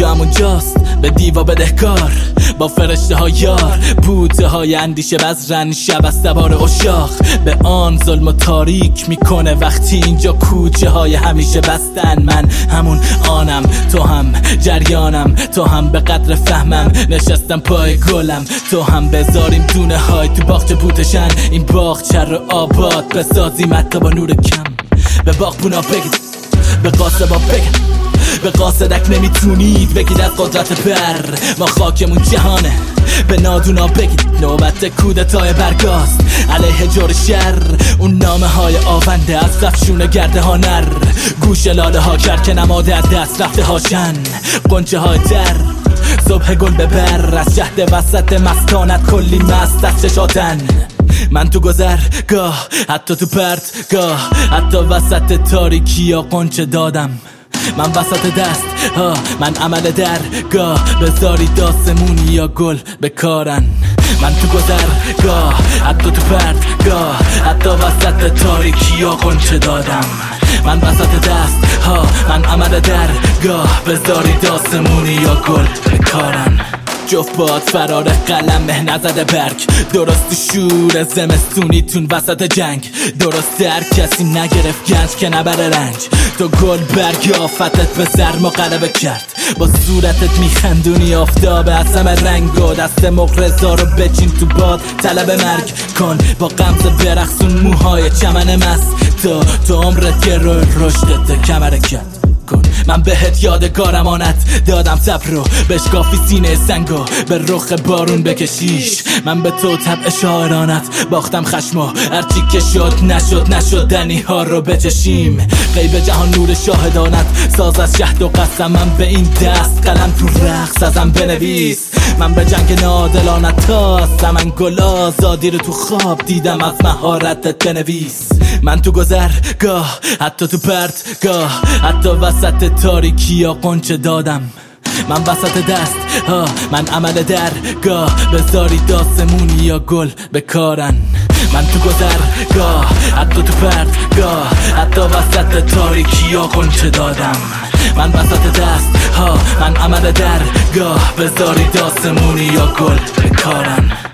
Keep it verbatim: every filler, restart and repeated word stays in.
اینجا همونجاست به دیوا بدهکار با فرشته ها یار، بوته های اندیشه بزرن شب از سوار اشاق به آن ظلم و تاریک میکنه وقتی اینجا کوچه های همیشه بستن. من همون آنم، تو هم جریانم، تو هم به قدر فهمم نشستم پای گلم، تو هم بذاریم دونه های تو باغچه بوتشن، این باغچه رو آباد بسازیم حتی با نور کم. به باغبونا بگید، به قاسبا بگید، به قاصدک نمیتونید بگید از قدرت بر ما خاکمون جهانه. به نادونا بگید نوبت کودتای برگاست علیه جور شر، اون نامه های آونده از رفشون گرده ها نر، گوش لاله ها کرد که نما در دست رفته هاشن، قنچه های در صبح گل ببر از شهد وسط مستانت کلی مست از چشاتن. من تو گذرگاه حتی تو پرتگاه حتی وسط تاریکی یا قنچه دادم، من وسط دست ها من عمل درگاه بذاری داسمونی یا گل به کارن. من تو گذرگاه حتی تو پرتگاه حتی وسط تاریکی یا قنچه دادم، من وسط دست ها من عمل درگاه بذاری داسمونی یا گل به کارن. جفت باد فرار قلم نزده برگ، درست تو شور زمستونیتون وسط جنگ، درست در کسی نگرفت گنج که نبره رنج، تو گل برگ آفتت به سرما غلبه کرد، با صورتت میخندونی آفتاب اصم رنگ و دست مغرزا رو بچین تو باد طلب مرگ کن، با غمزه برقصون موهای چمن مست تا تو عمرت که روی رشدت کمره کرد کن. من بهت یادگارم آنت دادم صبر رو بشکافی سینه سنگو به رخ بارون بکشیش، من به تو طبع شاعرانت باختم خشمو هرچی که شد نشد نشدنی ها رو بچشیم، غیب جهان نور شاهدانت ساز از شهد و قسم، من به این دست قلم تو رقص ازم بنویس، من به جنگ نادلانت تاستم، من گل آزادی رو تو خواب دیدم از مهارتت بنویس. من تو گذرگاه حتی تو پرتگاه حتی وسط تاریکی یا قنچه دادم، من وسط دست ها من عمل درگاه بذاری داسمونی یا گل به کارن. من تو گذرگاه حتی تو پرتگاه حتی وسط تاریکی یا قنچه دادم، من وسط دست ها من عمل درگاه بذاری داسمونی یا گل به کارن.